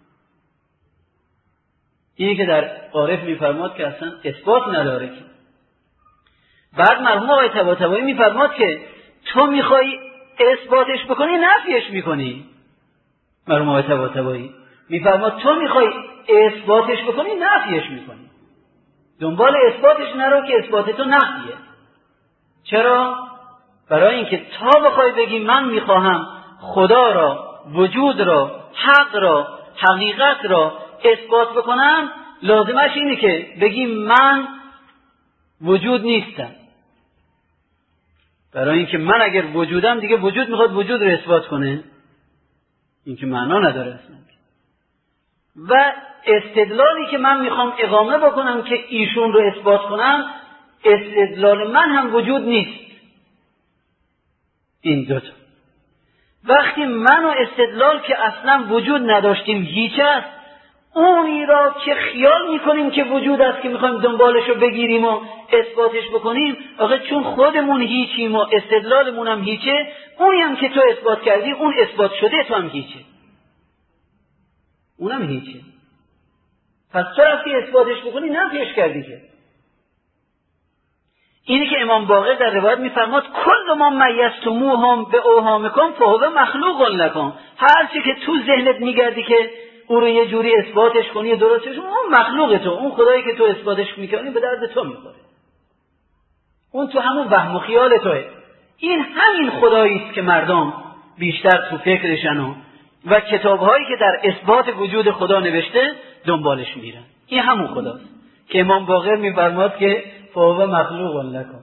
اینی که در عارف میفرماد که اصلا اثبات نداره که. بعد مرحوم آقای طباطبایی میفرماد که تو میخوای اثباتش بکنی نفیش میکنی. مرحوم آقای طباطبایی میفرماد تو میخوای اثباتش بکنی نفیش میکنی. دنبال اثباتش نرو که اثبات تو نفیه. چرا؟ برای اینکه تا بخوای بگی من میخواهم خدا را، وجود را، حق را، حقیقت را اثبات بکنم، لازمش اینه که بگی من وجود نیستم. برای اینکه من اگر وجودم دیگه وجود میخواد وجود رو اثبات کنه، این که معنا نداره اصلا. و استدلالی که من میخوام اقامه بکنم که ایشون رو اثبات کنم، استدلال من هم وجود نیست. این دوتا وقتی من و استدلال که اصلا وجود نداشتیم هیچ است، اونی را که خیال میکنیم که وجود است که میخوایم دنبالش رو بگیریم و اثباتش بکنیم، آخه چون خودمون هیچیم و استدلالمون هم هیچه، اونی هم که تو اثبات کردی اون اثبات شده تو هم هیچه، اونم هیچه. پس تو رفتی اثباتش بکنی نفیش کردی که. اینی که امام باقر در روایت میفرماد کل ما میزتموهم به اوهامکم فهو مخلوق لکم، هر چی که تو ذهنت میگردی که او رو یه جوری اثباتش کنی درستش، اون مخلوق تو، اون خدایی که تو اثباتش میکنی به درد تو میخوره، اون تو همون وهم و خیال توه. این همین خدایی است که مردم بیشتر تو فکرشن و کتابهایی که در اثبات وجود خدا نوشته دنبالش میرن. این همون خداست که امام باقر میفرماد که فهو مخلوق لکم.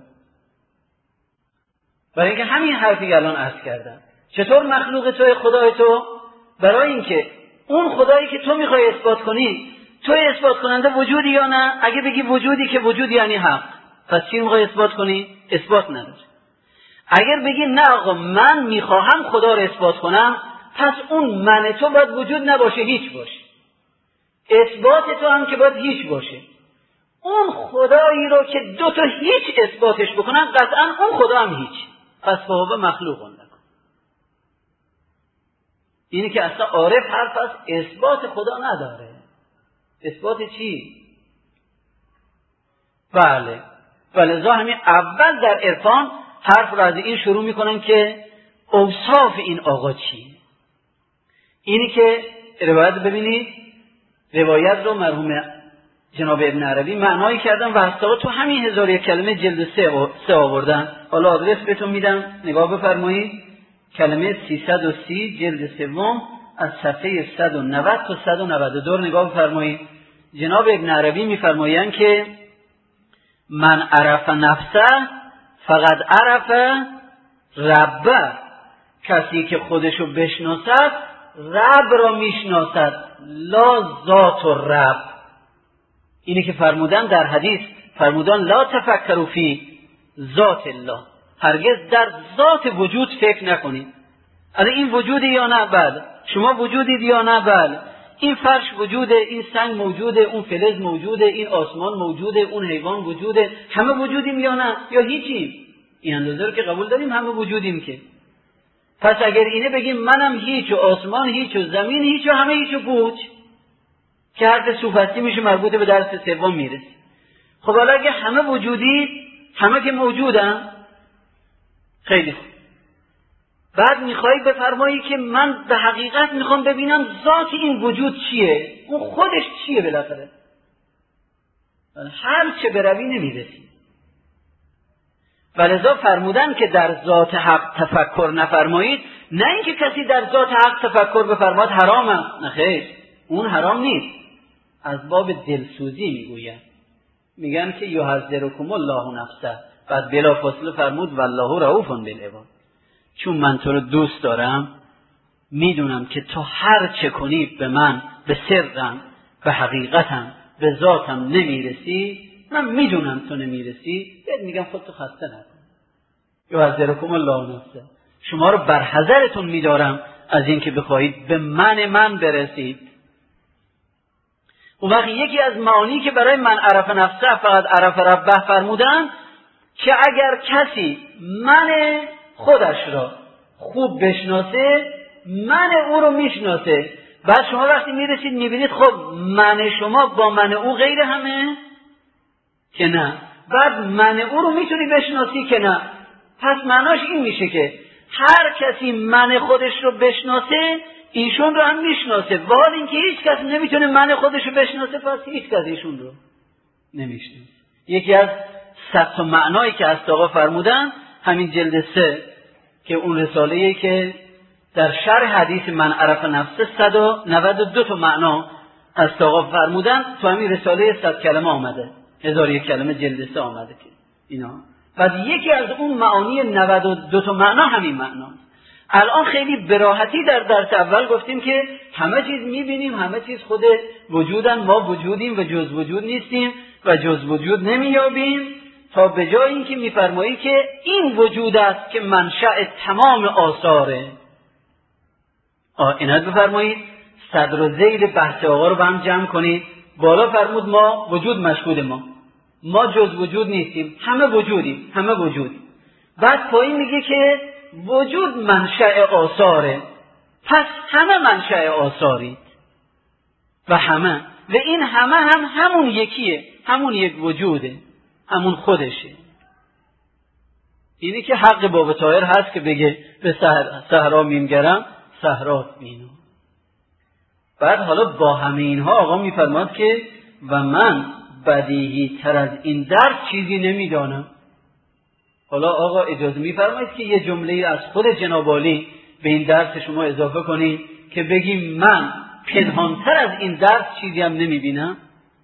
برای اینکه همین حرفی الان عرض کردم. چطور مخلوق توی خدای تو؟ برای اینکه اون خدایی که تو میخوای اثبات کنی، تو اثبات کننده وجودی یا نه؟ اگه بگی وجودی که وجود یعنی حق، پس چی میخوای اثبات کنی؟ اثبات نداره. اگر بگی نه آقا من میخواهم خدا رو اثبات کنم، پس اون من تو باید وجود نباشه، هیچ باشه. اثبات تو هم که باید هیچ باشه. اون خدایی رو که دو تا هیچ اثباتش بکنن، قطعا اون خدا هم هیچ. پس فهو مخلوق نکن. اینی که اصلا عارف حرف از اثبات خدا نداره. اثبات چی؟ بله. ولذا همین اول در عرفان حرف را از این شروع میکنن که اوصاف این آقا چیه. اینی که روایت ببینید، روایت رو مرحوم جناب ابن عربی معنایی کردن و هستا تو همین 1001 کلمه جلد 3 آوردن. حالا آدرس بهتون میدم نگاه بفرمایید. کلمه 330 جلد 3 از صفحه 190 تا 192 نگاه بفرمایید. جناب ابن عربی میفرمایند که من عرف نفسه فقط عرف ربه، کسی که خودشو بشناسد رب را میشناسد، لا ذات الرب. اینی که فرمودن در حدیث، فرمودن لا تفکروا فی ذات الله، هرگز در ذات وجود فکر نکنید. الان این وجودی یا نه؟ بله. شما وجودید یا نه؟ بله. این فرش وجوده، این سنگ موجوده، اون فلز موجوده، این آسمان موجوده، اون حیوان وجوده. همه وجودیم یا نه؟ یا هیچیم؟ این اندازه رو که قبول داریم همه وجودیم که. پس اگر اینه بگیم منم هیچ و آسمان هیچ و زمین هیچ و همه هیچ و پوچ، که حرف سوفسطی میشه مربوط به درس سوم میرسه. خب حالا اگه همه وجودی، همه که موجودن، خیلی خوب. بعد میخوایی بفرمایی که من به حقیقت میخوام ببینم ذات این وجود چیه، اون خودش چیه بالاخره. هر چه بروی نمیرسی. ولذا فرمودن که در ذات حق تفکر نفرمایید، نه اینکه کسی در ذات حق تفکر بفرماد حرامه، نه خیر، اون حرام نیست، از باب دلسوزی میگوین. میگن که یحذرکم الله نفسه، بعد بلافاصله فرمود والله رؤوف بالعباد، چون من تو رو دوست دارم، میدونم که تو هر چه کنی به من، به سرم، به حقیقتم، به ذاتم نمیرسی، من میدونم تو نمیرسی، بهت میگم خودتو خسته نکن. یحذرکم الله نفسه، شما رو بر حذرتون میدارم از اینکه بخواهید به من برسید. اون وقت یکی از معانی که برای من عرف نفسه فقط عرف ربه فرمودن که اگر کسی من خودش را خوب بشناسه، من او رو میشناسه. بعد شما وقتی میرسید میبینید خب من شما با من او غیر همه که نه، بعد من او رو میتونی بشناسی که نه. پس معناش این میشه که هر کسی من خودش رو بشناسه ایشون رو هم میشناسه. با حال اینکه هیچ کس نمیتونه من خودش رو بشناسه، پس هیچ کس ایشون رو نمیشناسه. یکی از 100 معنایی که از آقا فرمودن همین جلد 3 که اون رساله‌ای که در شرح حدیث من عرف نفسه 192 تا معنا از آقا فرمودن، تو همین رساله 100 کلمه آمده، 1001 کلمه جلد 3 آمده که اینا. بعد یکی از اون معانی 92 تا معنا همین معناست. الان خیلی براحتی در درس اول گفتیم که همه چیز میبینیم، همه چیز خود وجودن، ما وجودیم و جز وجود نیستیم و جز وجود نمیابیم، تا به جای اینکه میفرمایی که این وجود است که منشأ تمام آثاره. اینت بفرمایید صدر و ذیل بحث آقا رو با هم جمع کنید. بالا فرمود ما وجود مشهود ما جز وجود نیستیم، همه وجودیم، همه وجودیم. بعد پایین میگه که وجود منشأ آثاره، پس همه منشأ آثارید و همه، و این همه هم همون یکیه، همون یک وجوده، همون خودشه. اینی که حق باب طاهر هست که بگه به صحرا میمگرم صحرات بینم. بعد حالا با همه اینها آقا میفرماد که و من بدیهی تر از این درس چیزی نمیدانم. حالا آقا اجازه میفرمایید که یه جمله از خود جناب عالی به این درس شما اضافه کنید که بگیم من پنهانتر از این درس چیزی هم نمیبینم.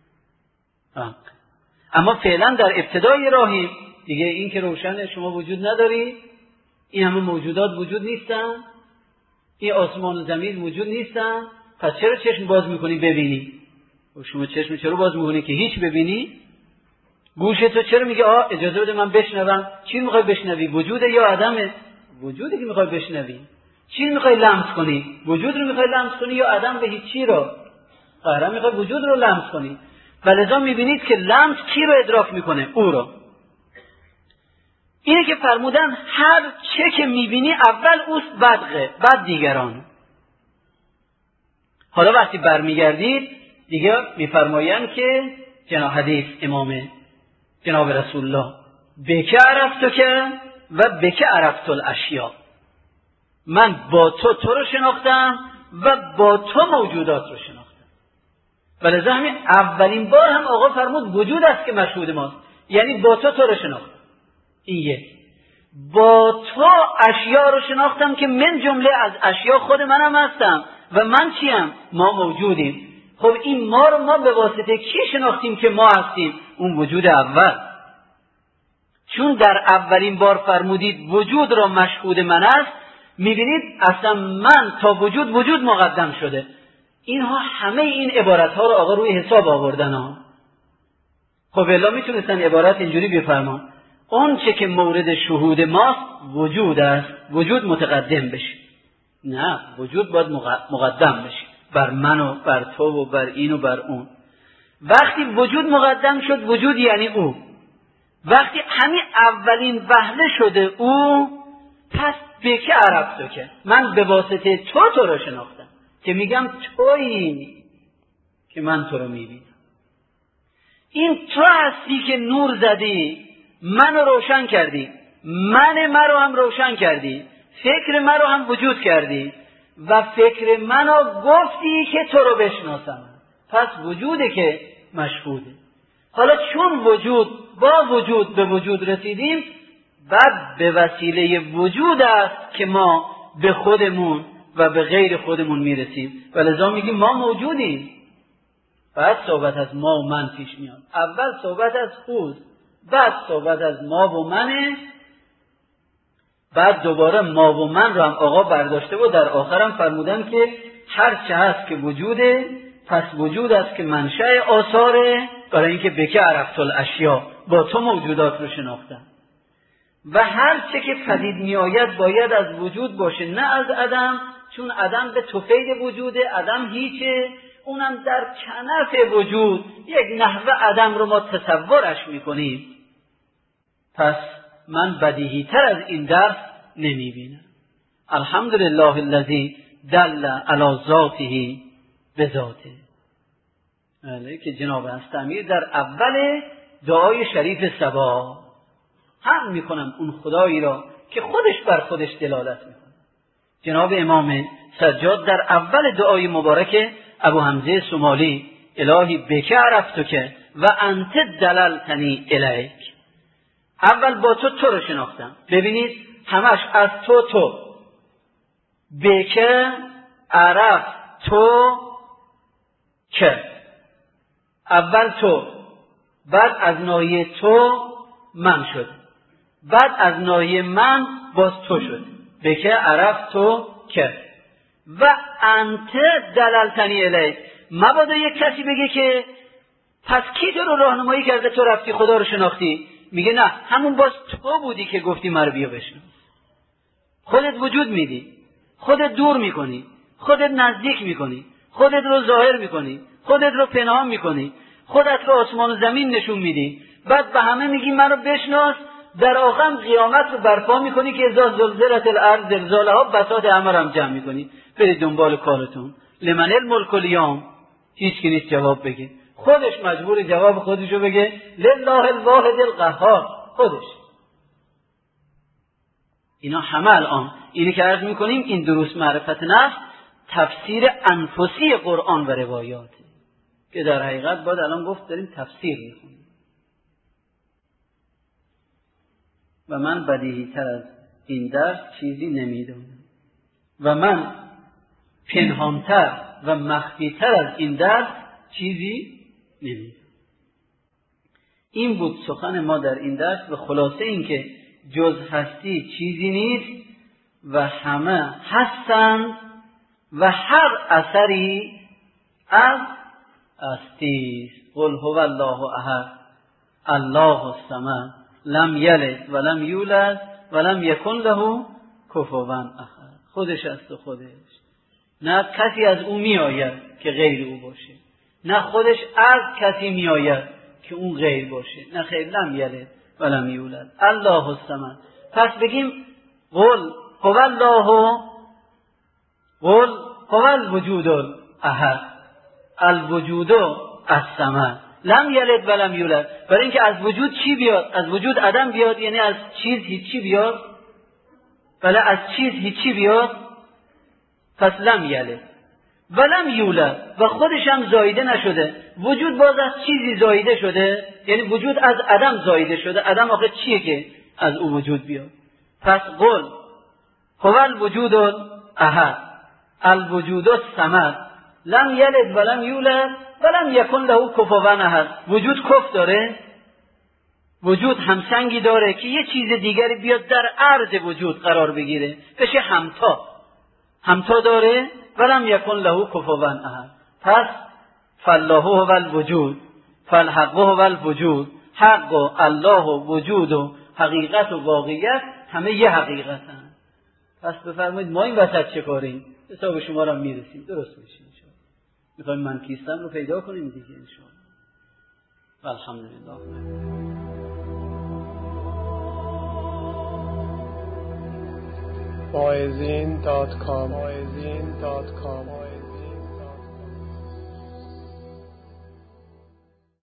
اما فعلا در ابتدای راهی دیگه این که روشن شما وجود نداری، این همه موجودات وجود نیستن، این آسمان و زمین وجود نیستن، پس چرا چشم باز میکنی ببینی؟ شما چشم چرا باز میکنی که هیچ ببینی؟ گوش تو چرا میگه اجازه بده من بشنوم؟ چی میخوای بشنوی؟ وجوده یا عدمه؟ وجودی که میخوای بشنوی. چی میخوای لمس کنی؟ وجود رو میخوای لمس کنی یا عدم به هیچی رو؟ قهرم میخوای وجود رو لمس کنی. ولذا میبینید که لمس کی رو ادراک میکنه؟ او رو. اینه که فرمودن هر چه که میبینی اول اوست بعد دیگران. حالا وقتی برمیگردید دیگه میفرمایند که جناب حدیث امام جناب رسول الله بکه عرفتو که و بکه عرفت الاشیاء، من با تو رو شناختم و با تو موجودات رو شناختم. ولذا همین اولین بار هم آقا فرمود وجود است که مشهود ماست، یعنی با تو رو شناختم. این یک، با تو اشیاء رو شناختم که من جمله از اشیاء خود منم هستم و من چیم؟ ما موجودیم. خب این ما رو ما به واسطه کی شناختیم که ما هستیم؟ اون وجود اول. چون در اولین بار فرمودید وجود را مشهود من است، میبینید اصلا من تا وجود مقدم شده. اینها همه این عبارتها رو آقا روی حساب آوردن ها. خب الا میتونستن عبارت اینجوری بفرمان اون چه که مورد شهود ماست وجود است، وجود متقدم بشه. نه، وجود باید مقدم بشه بر من و بر تو و بر این و بر اون. وقتی وجود مقدم شد، وجود یعنی او. وقتی همین اولین وهله شده او، پس به که عرفتو که من به واسطه تو رو شناختم، که میگم تویی که من تو رو میبینم. این تو هستی که نور زدی، من رو روشن کردی، من رو هم روشن کردی، فکر من رو هم وجود کردی و فکر من رو گفتی که تو رو بشناسم. پس وجوده که مشهوده. حالا چون با وجود به وجود رسیدیم، بعد به وسیله وجود است که ما به خودمون و به غیر خودمون میرسیم. ولذا میگیم ما موجودیم. بعد صحبت از ما و من پیش میاد. اول صحبت از اوست، بعد صحبت از ما و منه، بعد دوباره ما و من رو هم آقا برداشته و در آخرم فرمودن که هر چه هست که وجوده، پس وجود است که منشأ آثاره، برای اینکه بکه عرفت الاشیاء، با تو موجودات رو شناختم. و هر چه که پدید می آید باید از وجود باشه، نه از عدم، چون عدم به طفیل وجوده، عدم هیچه، اونم در کنف وجود یک نحوه عدم رو ما تصورش می کنیم. پس من بدیهی تر از این درس نمی بینم. الحمدلله الذی دل علی ذاته بذاته. که جناب استعمیر در اول دعای شریف صبا هم میکنم اون خدایی را که خودش بر خودش دلالت میکنه. جناب امام سجاد در اول دعای مبارک ابو حمزه سمالی الهی بک عرفتک و انت دللتنی الیک، اول با تو رو شناختم. ببینید همش از تو بک عرف تو که، اول تو، بعد از ناحیه تو من شد، بعد از ناحیه من باز تو شد، بک عرف تو که و انت دللتنی الیک. مبادا یک کسی بگه که پس کی تو رو راهنمایی کرده تو رفتی خدا رو شناختی؟ میگه نه، همون باز تو بودی که گفتی مرا بیا بشناس. خودت وجود میدی، خودت دور میکنی، خودت نزدیک میکنی، خودت رو ظاهر میکنی، خودت رو پنهان میکنی، خودت رو آسمان و زمین نشون میدی، بعد به همه میگی مرا بشناس. در آخر قیامت رو برپا میکنی که اذا زلزلت الارض زلزالها، بساط همه رو هم جمع میکنی، برید دنبال کارتون. لمن الملک الیوم، هیچ کی نیست جواب بگه، خودش مجبور جواب خودشو بگه، لله الواحد القهار، خودش. اینا همه الان اینی که عرض میکنیم این دروس معرفت نفس تفسیر انفسی قرآن و روایاته که در حقیقت باید الان گفت داریم تفسیر میخونیم. و من بدیهی تر از این درس چیزی نمیدونم و من پنهانتر و مخفیتر از این درس چیزی نمیدونم. این بود سخن ما در این درس و خلاصه این که جز هستی چیزی نیست و همه هستند و هر اثری از هستی است. قل هو الله احد الله الصمد لم یلد و لم یولد و لم یکن له کفوا احد. خودش است و خودش، نه کسی از او می آید که غیر او باشه، نه خودش از کسی می آید که اون غیر باشه، نه خیر. لم یلد و لم یولد الله الصمد. پس بگیم قل هو الله، قل هو الوجود الاحد الوجود الصمد لم یلد و لم یولد. برای اینکه از وجود چی بیاد؟ از وجود عدم بیاد، یعنی از چیز هیچی بیاد. بله، از چیز هیچی بیاد، پس لم یلد و لم یولد و خودش هم زایده نشده. وجود باز از چیزی زایده شده، یعنی وجود از عدم زایده شده. عدم آخه چیه که از او وجود بیاد؟ پس قل هو الوجود الاحد الوجود الصمد لم یلد و لم یولد و لم یکن له کفوا احد. وجود کف داره؟ وجود همسنگی داره که یه چیز دیگری بیاد در عرض وجود قرار بگیره بشه همتا داره؟ و لم یکن له کفوا احد. پس فالله هو الوجود فالحق هو الوجود. حق و الله و وجود و حقیقت و واقعیت همه یه حقیقتن. پس بفرمایید ما این وسط چه کاریم؟ حساب شما را میرسیم، درست بشیم. میخوایم من کیستم رو پیدا کنیم دیگه انشاءالله. الحمدلله. Moazin.com